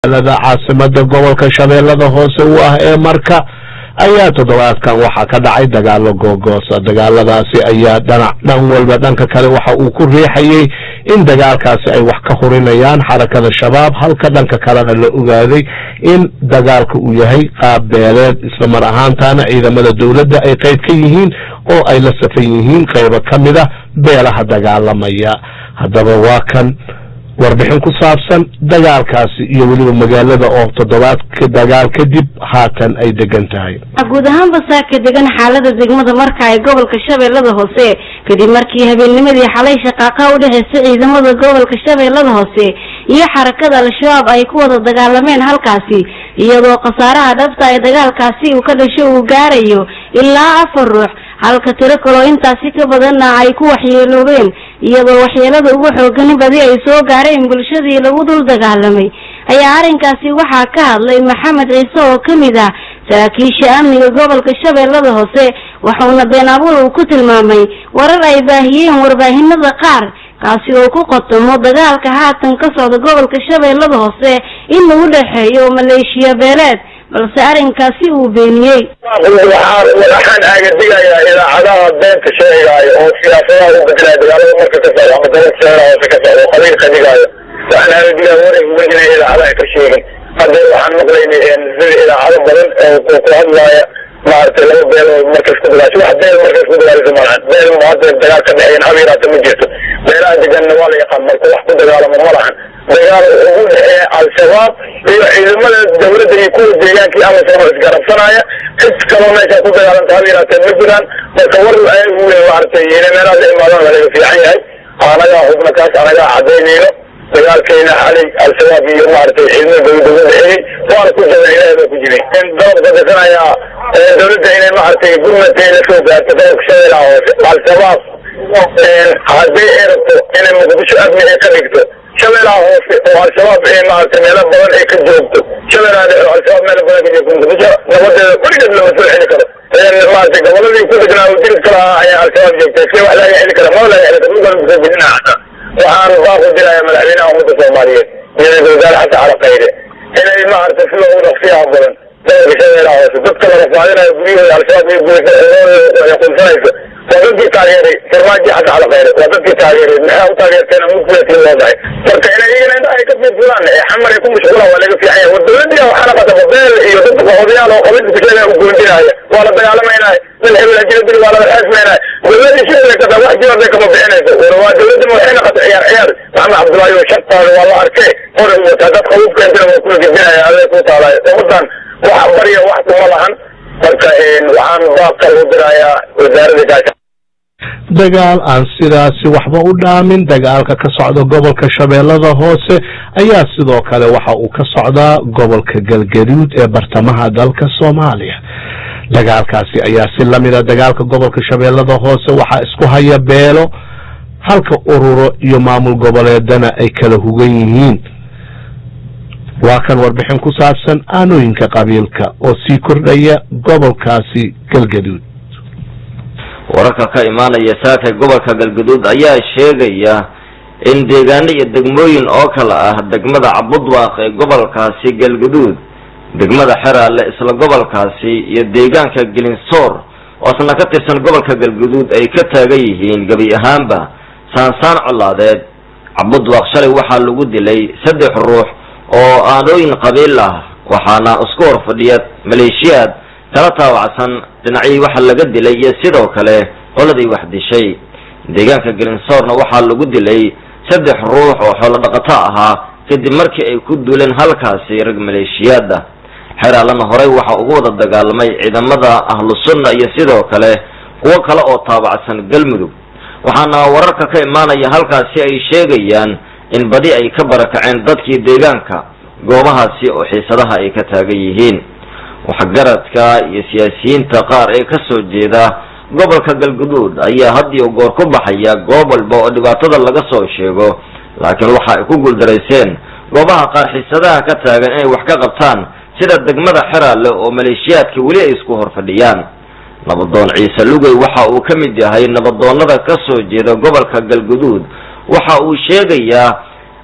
caasimada gobolka Shabeellada Hoose u ah ee marka ayaa toddobaadkan waxa ka dhacay dagaalo googoosa dagaaladaasi ayaa dhan walba dhanka kale waxa uu ku riixayay in dagaalkaasi ay wax ka horinayaan xarakada shabaab halka dhanka kalena la ogaaday in dagaalku uu yahay qaab beeleed isla mar ahaantaana ciidamada dawladda ay qayb ka yihiin oo ay la safan yihiin qayb kamida beelaha dagaalamaya hadaba waa kan warbixin ku saabsan dagaalkaasi iyo waliba magaalada oo toddobaadka dagaal kadib haatan ay degan tahay guud ahaan basaaka degan xaalada degmada marka ay gobolka Shabeellada Hoose kadib markii habeennimadii xalay shaqaaqa u dhaxaysay ciidamada gobolka Shabeellada Hoose iyo xarakada al-shabaab ay ku wada dagaalameen halkaasi iyadoo qasaaraha dhabta ay dagaalkaasi uu ka dhashay uu gaarayo ilaa 4 ruux halka tiro kale intaasi ka badanna ay ku waxyeeloobeen iyadoo waxyeelada ugu xoogan badi ay soo gaareen bulshadii lagu dul dagaalamay ayaa arinkaasi waxa ka hadlay Maxamed Ciise oo kamid ah saraakiisha amniga gobolka Shabeellada Hoose waxaana been abuur uu ku tilmaamay warar ay baahiyeen warbaahinada qaar kaasi oo ku qotamo dagaalka haatan ka socda gobolka Shabeellada Hoose in uu dhaxeeyo maleeshiya beeleed balse arinkaasi uu beeniyay waxaan aagadigayaa idaacadaha beenta sheegaayo oo siyaasadaha u bedelaya dagaalada marka ka socda ama gobolka Shabeellada Hoose ka socda oo qabiilka dhigaayo waxaan aagadigaa wareeg inay idaacadaha ka sheegin hadda waxaan maqlaynay sida idaacado badan oo ku hadlaya maartay laba beelood markaas ku dagaasho wax beel markaas ku dagaalayso malahan beel hadda dagaal ka dhexeeyeen habeeraata ma jirto beelaha deganna waa la yaqaan marka wax ku dagaalamo malahan dagaal ugu dhexeeya al-shabaab iyo ciidamada dawladda iyo kuwa deegaankii ama soo isgarabsanaya cid kaloo meesha ku dagaalanta habeeraata ma jiraan marka war ayagu maartay inay meelaha imaadaan laga fiican yahay anagaa hubna kaas anagaa cadaynayno dagaalkeena xalay al-shabaab iyo maartay ciidamada dawladda dhexeeyay waana ku jira ilaahay ku jiray in dalabka dadkanaya dawladda inay maartay gurmadteena soo gaarto gobolka Shabeellaha Hoose al-shabaab haddii ay rabto inay muqdisho amni ay ka dhigto Shabeellaha Hoose oo al-shabaab ay maartay meelo badan ay ka joogto Shabeellaha Dhexe oo al-shabaab meelo badan ka joogto muqdisho nabadeeda weligeed lama soo xili karo maartay goboladii ku degnaa oo dil kala ayaa al-shabaab joogtay si wax laga xili karo ma laga xili karo dhulka lagu bixinaa xataa waxaan baaqu dirayaa madaxweynaha ummadda Soomaaliyeed iyo wasaare xasan cali khayre inay maartay si loogu dhaqsiyaa badan gobolka Shabeellaha Hoose dadka la rafaadinayo guryahooda al-shabaab iyo guryaha ay qunsanayso dadkii taageeray farmaajo xasan cali khayre waa dadkii taageeray maxaa u taageerteen muddo loo dhahay marka inay iyagana ay ka fiirsadaan xamar ay ku mashquulaan waa laga fiican yahay wadooyinka waxaana qata beel iyo dadka qodoyaal oo qabiilka ku sheegay u goondinaya waa la dagaalamaynaa dal hebel ajnabi waa la xasmeynaa dawladda sheegay ka wax jira kama bixinayso waa dawladda waxayna qata ciyaar maxamed cabdullaahi oo shaqaale waa la arkay hore uu dad qowf keentay oo ku gudbinaya adeeg ku taalay ummadan waxa bariya wax kuma lahan marka waxaan baaqta u dirayaa wasaaradda dagaal aan sidaasi waxba u dhaamin dagaalka ka socda gobolka Shabeellada Hoose ayaa sidoo kale waxa uu ka socdaa gobolka Galgaduud ee bartamaha dalka Soomaaliya dagaalkaasi ayaa si lamida dagaalka gobolka Shabeellada Hoose waxa isku haya beelo halka ururo iyo maamul goboleedana ay kala hugan yihiin waa kan warbixin ku saabsan aanooyinka qabiilka oo sii kordhaya gobolkaasi Galgaduud wararka ka imaanaya saaka gobolka Galgaduud ayaa sheegaya in deegaano iyo degmooyin oo kala ah degmada Cabudwaaq ee gobolkaasi Galgaduud degmada Xeraale isla gobolkaasi iyo deegaanka Gelinsoor oo isna ka tirsan gobolka Galgaduud ay ka taagan yihiin gabi ahaanba saansaan colaadeed Cabudwaaq shalay waxa lagu dilay 3 ruux oo aanooyin qabiil ah waxaana isku horfadhiya maleeshiyaad kala taawacsan dhinacii waxa laga dilay iyo sidoo kale qoladii wax dishay deegaanka Gelinsoorna waxa lagu dilay 3 ruux oo xoolo dhaqato ahaa kadib markii ay ku duuleen halkaasi rag maleeshiyaad ah Xeraalana horey waxa ugu wada dagaalamay ciidamada ahlu sunna iyo sidoo kale kuwa kale oo taabacsan Galmudug waxaana wararka ka imaanaya halkaasi ay sheegayaan in badi ay ka barakaceen dadkii deegaanka goobahaasi oo xiisadaha ay ka taagan yihiin waxgaradka iyo siyaasiyiinta qaar ee ka soo jeeda gobolka Galgaduud ayaa had iyo goor ku baxaya goob walba oo dhibaatada laga soo sheego laakiin waxa ay ku guuldareyseen goobaha qaar xiisadaha ka taagan inay wax ka qabtaan sida degmada Xeraale oo maleeshiyaadka wali ay isku horfadhiyaan nabadoon Ciise Lugay waxa uu ka mid yahay nabadoonnada ka soo jeeda gobolka Galgaduud waxa uu sheegayaa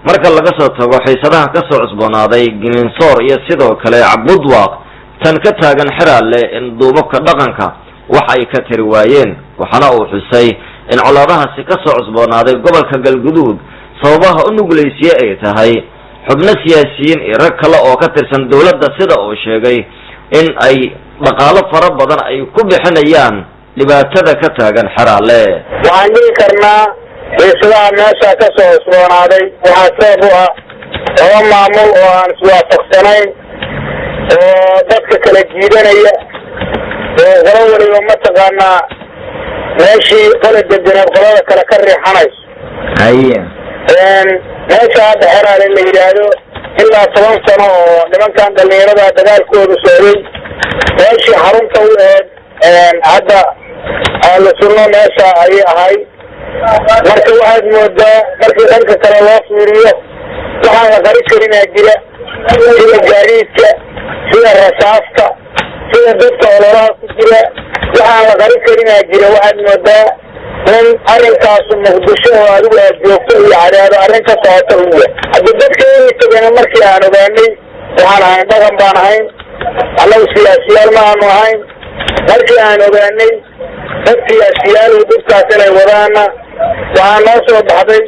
marka laga soo tago xiisadaha ka soo cusboonaaday Gelinsoor iyo sidoo kale Cabudwaaq tan ka taagan Xiraale in duubabka dhaqanka waxa ay ka tiri waayeen waxana uu xusay in colaadahaasi ka soo cusboonaaday gobolka Galgaduud sababaha u nugleysiyay ay tahay xubno siyaasiyiin iyo rag kale oo ka tirsan dawladda sida uu sheegay in ay dhaqaale fara badan ay ku bixinayaan dhibaatada ka taagan Xiraale waxaan dhihi karnaa xiisadaha meesha ka soo cusboonaaday waxaa sabab u ah laba maamul oo aan iswaafaqsanayn oo dadka kala jiidanaya oo qolo waliba mataqaanaa meeshii qola deganeed qolada kale ka riixanayso meesha hadda Xiraale la yidhaahdo ilaa 10 sano oo nimankan dhalinyarada dagaalkooda socday meeshii xarunta u ahayd hadda la sunno meesha ayay ahayd marka waxaad moodaa markii dhanka kale loo fiiriyo waxaan la qari karinaa jira sida gaadiidka sida rasaasta sida dadka ololaha ku jira waxaan la qari karinaa jira waxaad moodaa in arrinkaasu muqdisho oo adigu aad joogto iyo cadaado arrin ka socota u yahay hadda dadka inay tagana markii aan ogaanay waxaan ahayn dhaqan baan ahayn annagu siyaasiyaal ma aanu ahayn markii aan ogaanay dad siyaasiyaal dadkaas inay wadaana waxaa noo soo baxday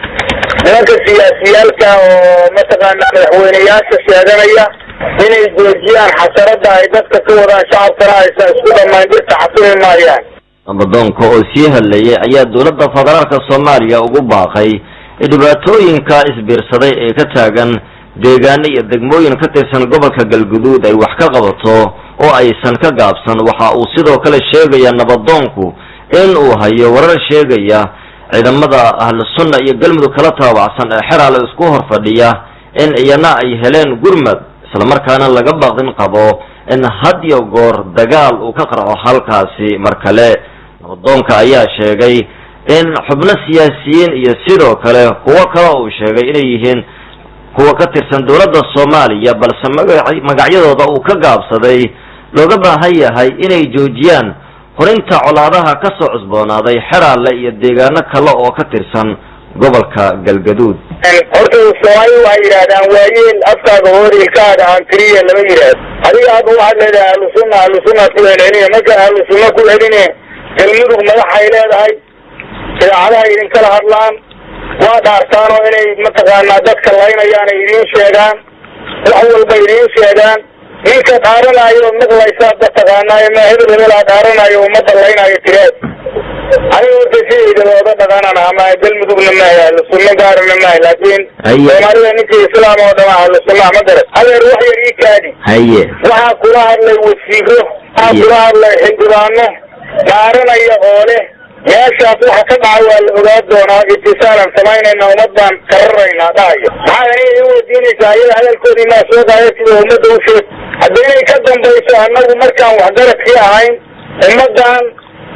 nimanka siyaasiyaalka oo mataqaana madaxweyneyaasha sheeganaya inay joojiyaan xasarada ay dadka ka wadaan shacabkana aysan isku dhammayn dhirta xasumi maayaan nabadoonka oo sii hadlayay ayaa dawladda federaalka Soomaaliya ugu baaqay dhibaatooyinka isbiirsaday ee ka taagan deegaano iyo degmooyin ka tirsan gobolka Galgaduud ay wax ka qabato oo aysan ka gaabsan waxa uu sidoo kale sheegaya nabadoonku in uu hayo warar sheegaya ciidamada ahlu sunna iyo galmudug kala taabacsan ee Xiraale isku hor fadhiya in iyana ay heleen gurmad isla markaana laga baaqin qabo in had iyo goor dagaal uu ka qarxo halkaasi markale nabadoonka ayaa sheegay in xubno siyaasiyiin iyo sidoo kale kuwa kale uu sheegay inay yihiin kuwa ka tirsan dawladda Soomaaliya balse magacyadooda uu ka gaabsaday looga baahan yahay inay joojiyaan horinta colaadaha ka soo cusboonaaday Xiraale iyo deegaano kale oo ka tirsan gobolka Galgaduud horta Soomaaliya waxay yiraahdaan waayeen afkaaga hooriilkaaga aan tiriye lama yiraahdo adiga aad waxaad leedahay ahlu sunna ku leedahay marka ahlu sunna ku leedahay galmudug madaxay leedahay idaacadaha idin kala hadlaan waa dhaartaan oo inay mataqaanaa dadka laynayaan ay idiin sheegaan wax walba idiin sheegaan ninka dhaaranayo maqlaysaa mataqaanaa ma hebel dhaaranayo ummadda laynayo tiraad aniga horta sidayda looga dhaqanana ama galmudugna maaha ahlu sunna gaarana maaha laakiin soomaalida ninkii islaam oo dhama ahlu sunna ma garan adeer wax yar ii kaadi waxaa kula hadlay wasiiro waxaa kula hadlay xildhibaano dhaaranaya oo leh meeshaas waxa ka dhaca waa la ogaa doonaa itisaalan samaynayna ummad baan kararaynaa dhahayo maxaa aniga ii weydiinaysaa iyada hadalkoodii maa soo qaaya sida ummadda u sheeg haddaynay ka dambayso annagu markaan waxgaradkii ahayn ummaddan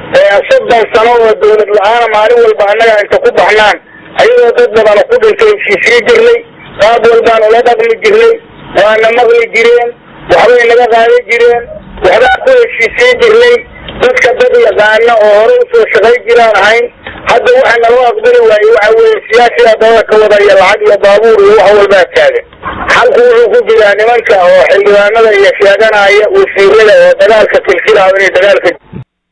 30 sano oo dawlad la-aana maalin walba annaga inta ku baxnaan ayadoo dad badan ku dhintay heshiisii jirnay qaab walbaan ula dhaqmi jirnay waana maqli jireen waxbay naga qaadan jireen waxbaa ku heshiisii jirnay dadka dad yaqaana oo hore usoo shaqay jiraan ahayn hadda waxa naloo aqbali waaye waxa weeye siyaasiga dawada ka wadaya lacag iyo baabuur iyo wax walbaa taagan halku wuxuu ku jiraa nimanka oo xildhibaanada iyo sheeganaya wasiirada oo dagaalka kilkilaa inay dagaalka